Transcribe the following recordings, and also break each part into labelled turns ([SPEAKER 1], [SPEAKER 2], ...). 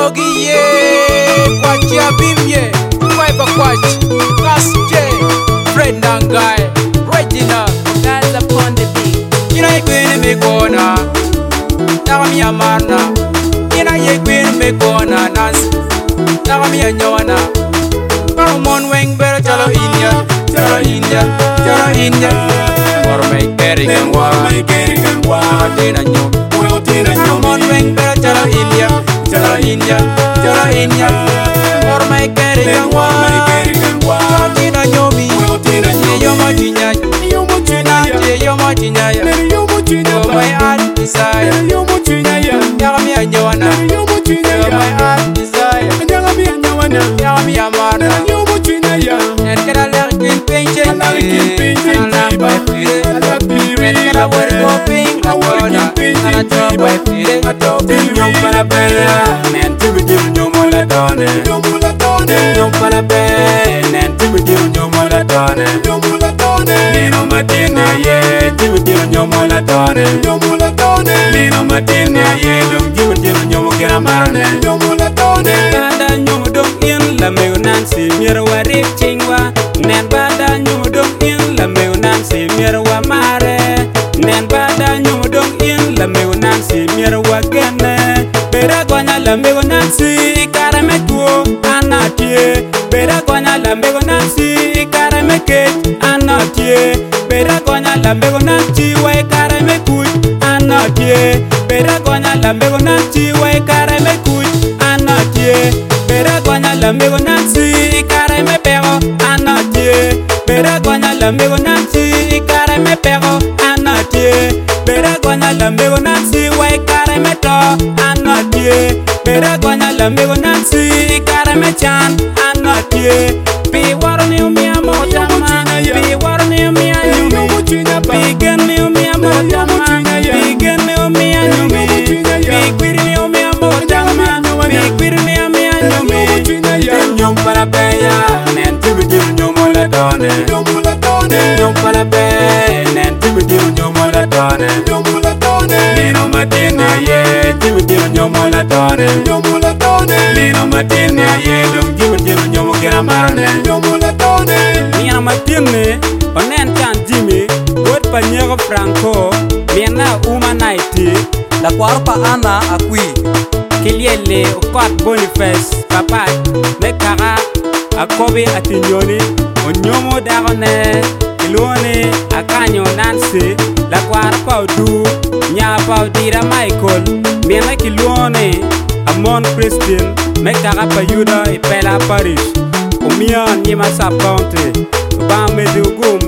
[SPEAKER 1] Yogi ye, Kwachi Abim ye, Fiber Quach, Cass J, Fred and Guy, Regina,
[SPEAKER 2] Guys upon the beat.
[SPEAKER 1] Ina ye queen me corner, Tami Amarna, Ina ye queen me corner, Nancy, Tami Anyona, Paramon Wing Better Jalo India, Jalo India, Jalo India, or make Eric and Wa, Tina Nyo, Paramon Wing Better Jalo India, Jalo India, Jalo India, or make Eric and Wa, Tina Nyo me, Yomajinya, Yomajinya, you're my heart desire, Yami and Joanna, you're my heart desire, Yami Amana, and get a little pinching, and I buy it, and get a word of pink, and I drop by it, I don't think you're gonna pay, and to be given your Moladone, you're gonna pay, and to be given your Moladone, Nino Martina, yeah, to be given your Moladone, Nino Martina, yeah, don't give it to your Molamane,
[SPEAKER 2] Bada nyumu dong in la meu Nancy mirwa rip chingwa. Nen bada nyumu dong in la meu Nancy mirwa mare. Nen bada nyumu dong in la meu Nancy mirwa gene. Bera gwanya la meu Nancy karame tuo anatie. Bera gwanya la meu Nancy karame ket anatie. Bera gwanya la meu Nancy wai karame kuch anatie. Bera gwanya la meu Nancy wai karame kuch anatie. Bera gwanya la meu Nancy karame pero anatie. Bera gwanya la meu Nancy karame pero anatie. Bera gwanya la meu Nancy wai karame to anatie. Bera gwanya la meu Nancy karame chan anatie. Pi warni umia motama, pi warni umia nyumi, pi genni umia motama, pi genni umia nyumi, pi kwirni umia motama, pi kwirni umia nyumi.
[SPEAKER 1] Nyom para peya, nen to be given your Moladone, Nyom para pay, nen to be given your Moladone, Nino Martina, yeah, to be given your Moladone, Nino Martina, yeah, don't give it to your Molamane,
[SPEAKER 2] Mia matine, onen chan Jimmy, wot panyego Franco, miena uma naiti,
[SPEAKER 3] La Quarpa Ana Akui,
[SPEAKER 2] Kiliele ukot Boniface, papa, mekara, akobi atinyoni, onyomo dagone, kilone, akanyo Nancy, la Quarpa udu, nyapa udira Michael, miena kilone, amon Christian, mekara payuda ipela Parish, umian yima saponte, ba medugum.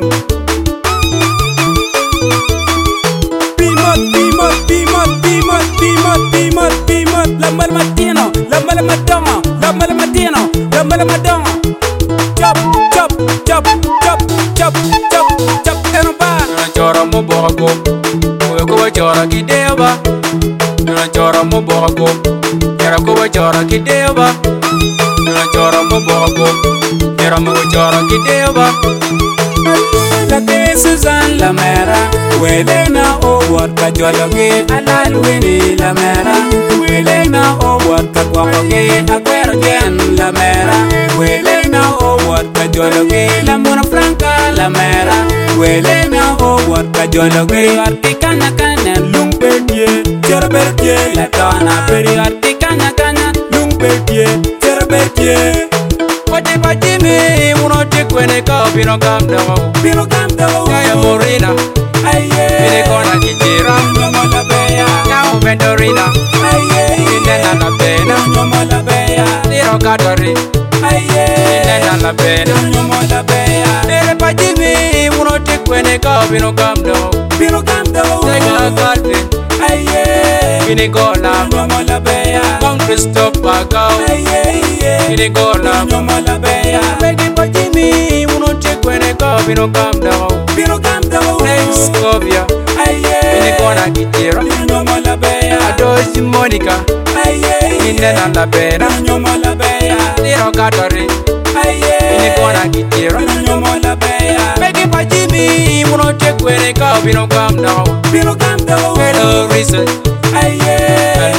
[SPEAKER 2] Lambal matino, lambal madongo, lambal matino, lambal madongo. Chop, chop, chop, chop, chop, chop, chop, eroba.
[SPEAKER 1] Chora mo bogo, ko chora kideba, chora mo bogo, yara ko chora kideba, chora mo bogo, yara mo chora kideba.
[SPEAKER 2] La de Susan la mera, Welena o worka jologe, alal wini la mera, Welena o worka guapoge, aguero gen la mera, Welena o worka jologe, la mona franca la mera, Welena o worka jologe, articana cana, lumbertie, cerbertie, la tona peri articana cana, lumbertie, cerbertie.
[SPEAKER 1] Pati me, uno te kwene ka pino kam dawo.
[SPEAKER 2] Pino kam dawo.
[SPEAKER 1] Kaya morina,
[SPEAKER 2] aye.
[SPEAKER 1] pine kona kitira.
[SPEAKER 2] Nyomo la beya.
[SPEAKER 1] Kaya vendorina,
[SPEAKER 2] aye.
[SPEAKER 1] inena la pena.
[SPEAKER 2] Nyomo la beya.
[SPEAKER 1] Tiro kadori,
[SPEAKER 2] aye.
[SPEAKER 1] inena la pena.
[SPEAKER 2] Nyomo la beya.
[SPEAKER 1] Tere pati me, uno te kwene ka pino kam dawo.
[SPEAKER 2] Pino kam dawo.
[SPEAKER 1] Tega kalpe,
[SPEAKER 2] aye.
[SPEAKER 1] pine kola.
[SPEAKER 2] Nyomo la beya.
[SPEAKER 1] Kong Christophe Bagao,
[SPEAKER 2] aye.
[SPEAKER 1] pine kola.
[SPEAKER 2] Nyomo la beya.
[SPEAKER 1] Pegi pati me, uno te kwene ka pino kam dawo.
[SPEAKER 2] Pino kam dawo.
[SPEAKER 1] Next Scovia,
[SPEAKER 2] aye.
[SPEAKER 1] pine kona kitira.
[SPEAKER 2] Nyomo la beya.
[SPEAKER 1] Adosi Monica,
[SPEAKER 2] aye.
[SPEAKER 1] inena la pena.
[SPEAKER 2] Nyomo la beya.
[SPEAKER 1] Tiro kadori,
[SPEAKER 2] aye.
[SPEAKER 1] pine kona kitira.
[SPEAKER 2] Nyomo la beya.
[SPEAKER 1] Pegi pati me, uno te kwene ka pino kam dawo.
[SPEAKER 2] Pino kam dawo.
[SPEAKER 1] Hello reason,
[SPEAKER 2] aye.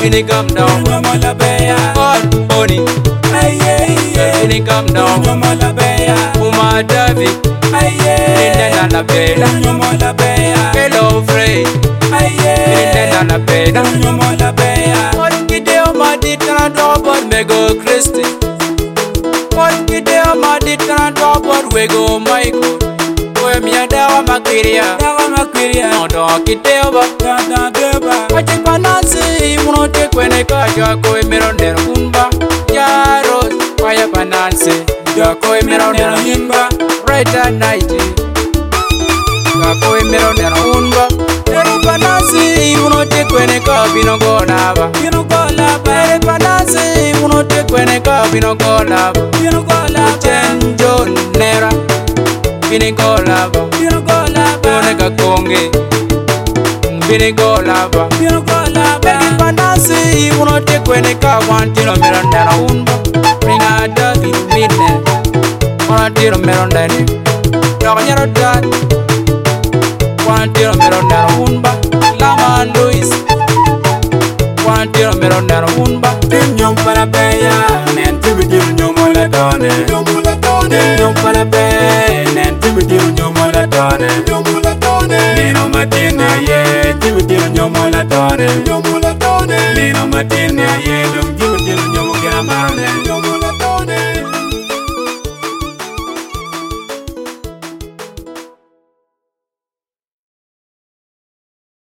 [SPEAKER 1] Bini come down.
[SPEAKER 2] Nyomola beya.
[SPEAKER 1] God Bonnie. Bini come down.
[SPEAKER 2] Nyomola beya.
[SPEAKER 1] Uma David. Bini na beda.
[SPEAKER 2] Nyomola beya.
[SPEAKER 1] Hello Frey. Bini na beda.
[SPEAKER 2] Nyomola beya.
[SPEAKER 1] What kideo madi transport me go Christy. What kideo madi transport we go Michael. We miya dawa makiria.
[SPEAKER 2] Dawa makiria.
[SPEAKER 1] Nodo kideo ba.
[SPEAKER 2] Dada deba.
[SPEAKER 1] Wache panansi munote kwene kaja koe mirondero unba. Yaros waya panansi ja koe mirondero
[SPEAKER 2] Yimba.
[SPEAKER 1] right at night. Ja koe mirondero unba. Ere panansi munote kwene kabino golaba.
[SPEAKER 2] Bino gola ba.
[SPEAKER 1] Ere panansi munote kwene kabino golaba.
[SPEAKER 2] Bino gola ba.
[SPEAKER 1] Chenjo nera bini golaba.
[SPEAKER 2] Bino gola ba.
[SPEAKER 1] Kone kakonge bini golaba.
[SPEAKER 2] Bino gola ba.
[SPEAKER 1] Beni panasi unote kwene kawantiro mirondera unba. Ringa David midne wanatiro mirondeni Roganyaro dad wanatiro mirondera unba. Lama Louis wanatiro mirondera unba.
[SPEAKER 2] Nyomola beya. Nentibidir nyomola done. Nyomola beya. Nentibidir nyomola done. Nino matina ye. Tibidir nyomola done. Nino matina ye.